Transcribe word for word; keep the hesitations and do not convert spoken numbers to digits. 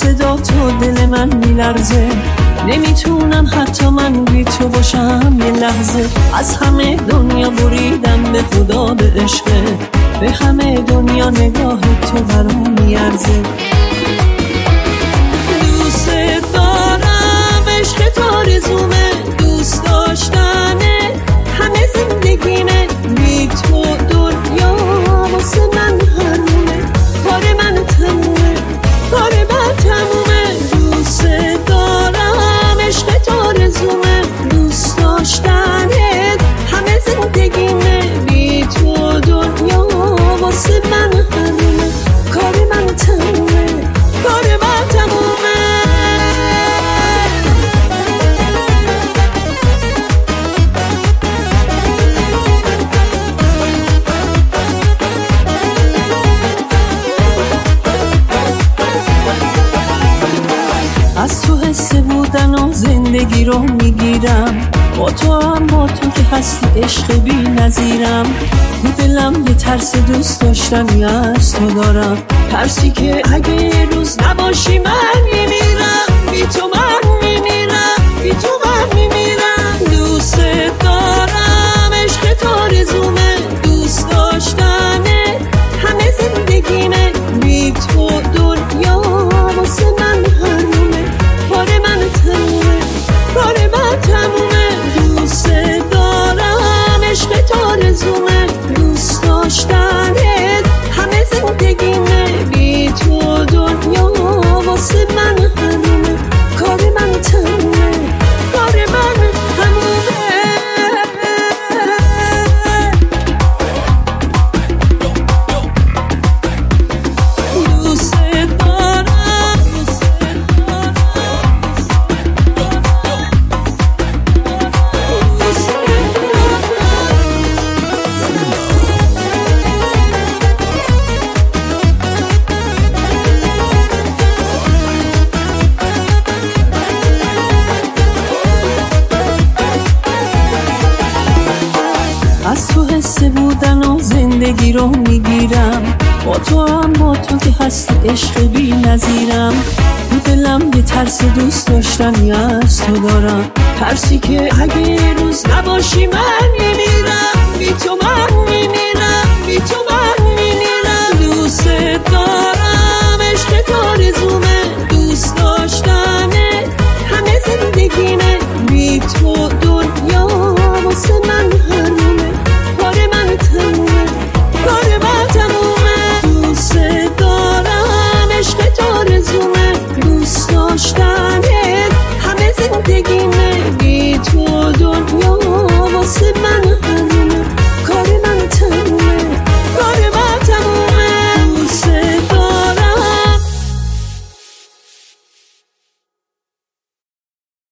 صدا تو دل من میلرزه، نمیتونم حتی من بی تو باشم یه لحظه. از همه دنیا بریدم به خدا به عشقه، به همه دنیا نگاه تو برام میارزه. دوست دارم عشق تو آرزومه، دوست داشتنه همه زندگیمه، بی تو دنیا واسه من حرومه، کار من تمومه، کار من تمومه. دوست دارم عشق تو آرزومه، دوست داشتنه همه زندگیمه، بی تو دنیا واسه من حرومه، کار من تمومه، کار من تمومه. از تو حس بودن و زندگی رو میگیرم، با تو هم با تو که هستی عشق بی نظیرم. تو دلم یه ترس دوست داشتنی از تو دارم، ترسی که اگه روز نباشی من میمیرم، بی تو من میمیرم، بی تو من میمیرم. دوست دارم عشق تو آرزومه، دوست داشتنه همه زندگیمه، بی تو دنیا واسه من حرومه، کار من تمومه، کار من تمومه. دوست دارم عشق تو آرزومه، دوست داشتنه همه زندگیمه، بی تو دنیا واسه من حرومه، کار من تمومه، کار من تمومه. دوست از تو حس بودن و زندگی رو میگیرم، با تو هم با تو که هستی عشق بی نظیرم. تو دلم یه ترس دوست داشتنی از تو دارم، ترسی که اگه روز نباشی من میمیرم،